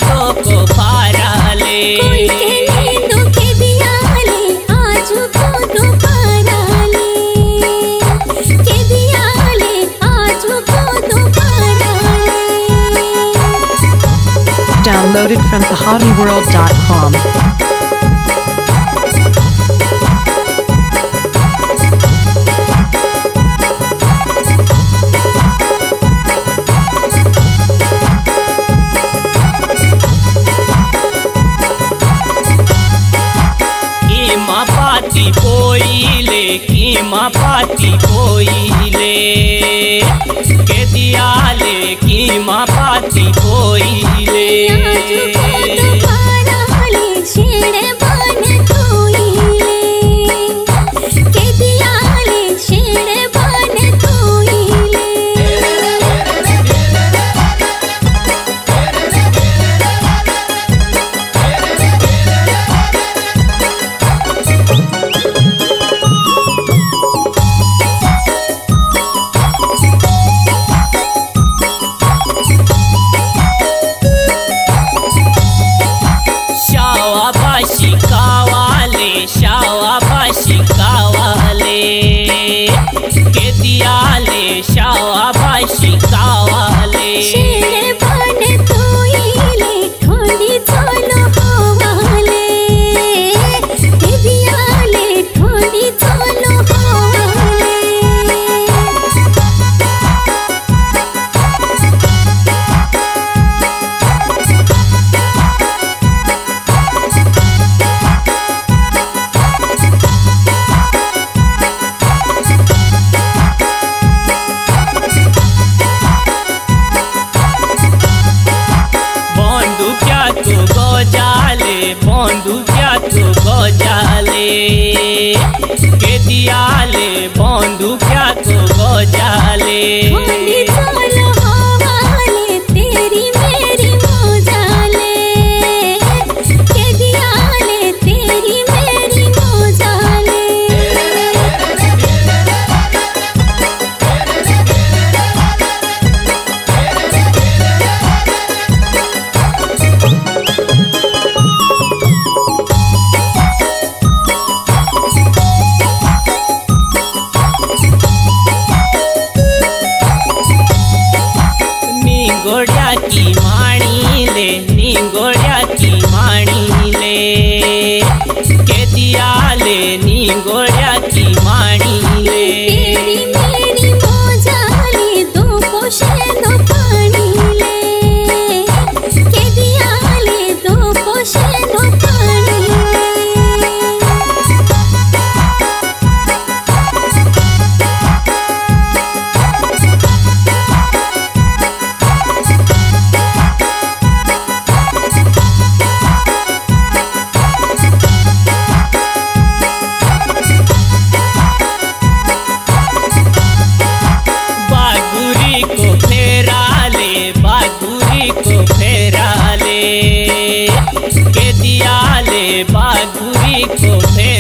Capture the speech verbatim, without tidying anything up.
बातों को पारा ले। कोई के नींदों के दिया ले आज को दोबारा ले, के दिया ले आज को दोबारा ले। Downloaded from the hobby world dot com. पाती कोइले कीमा पाती कोइले के दिया ले कीमा पाती कोइले। आज को दोबारा ले छेड़े बन कोइले, के दिया ले छेड़े बन कोइले। शिकावाले शावाबाशी कावाले के दिया ले शावाबाशी कावाले। छेड़े बन कोइले ठोली चलो हवाले, के दिया ले ठोली चलो हवाले। बंधु क्या तू गजाले के दिया ले बंधु क्या तू गजाले। ठोली चलो हवाले तेरी मेरी मोजाले, के दिया ले तेरी मेरी मोजाले। निंगोड़िया की माणी ले निंगोड़िया की माणी ले के दिया ले निंगोड़िया की माणी ले। तेरी मेरी मोजाले दो पोशे दो पानी ले, के दिया ले दो पोशे दो पानी ले। बागुरी को फेरा ले बागुरी को फेरा ले के दिया ले बागुरी को फेरा